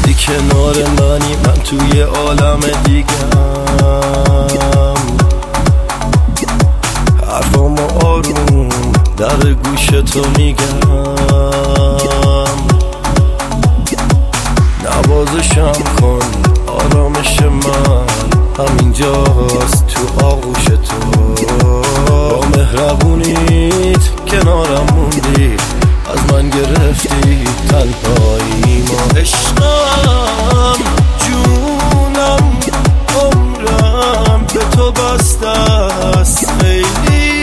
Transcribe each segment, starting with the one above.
وقتی کنار منی من توی عالم دیگم، حرفامو آروم در گوش تو میگم، نوازشم کن آرامش من همینجاست تو آغوش تو. با مهربونیت کنارم موندی، از من گرفتی تنهایی ما. عشقم جونم عمرم به تو بسته است، خیلی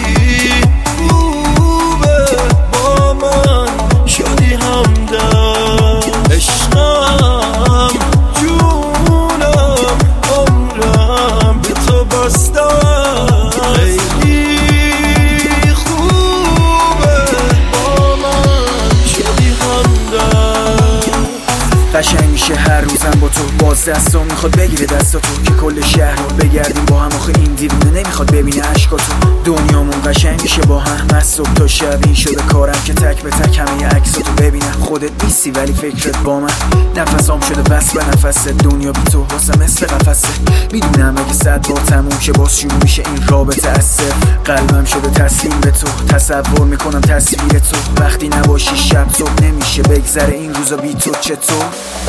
خوبه با من شدی همدم. عشقم جونم عمرم به تو بسته است، خیلی قشنگ میشه هر روزم با تو. باز دستم میخواد بگیره دست تو که کل شهر رو بگردیم با هم. آخه این دیوونه نمیخواد ببینه عشقاتو. دنیامون قشنگ میشه با هم از صبح تا شب. این شده کارم که تک به تک همه عکساتو ببینم. خودت نیستی ولی فکرت با من. نفسام شده وصل به نفست. دنیا بی تو واسه مثل قفسه. میدونم اگه 100 بار تموم شه باز شروع میشه این رابطه از صفر. قلبم شده تسلیم به تو. تصور میکنم تصویر تو. وقتی نباشی شب صبح نمیشه بگذره این روزا بی تو. چطور؟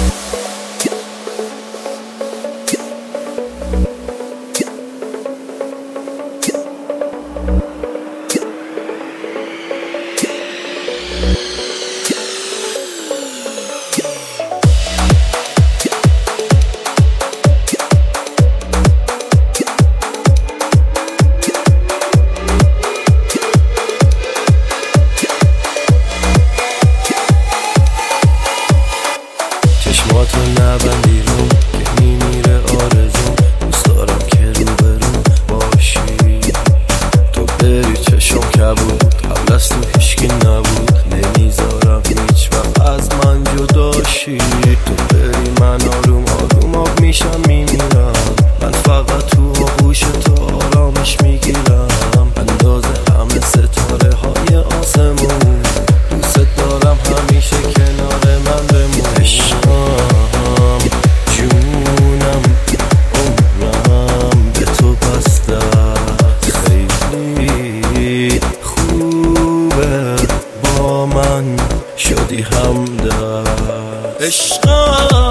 چشماتو نبندی رو که میمیره آرزو. دوست دارم که رو برو باشی، تو بری چشم کبود قبل از تو هیچکی نبود. نمیذارم هیچ وقت از من جداشی. تو بری من آروم آروم آب میشم میمیرم. من فقط تو آغوش تو آرامش میگیرم. اندازه همه ستاره های آسمون. دوست دارم همیشه کنار من بمون. عشقم جونم عمرم به تو بسته، خیلی خوبه با من شدی همدم. عشقم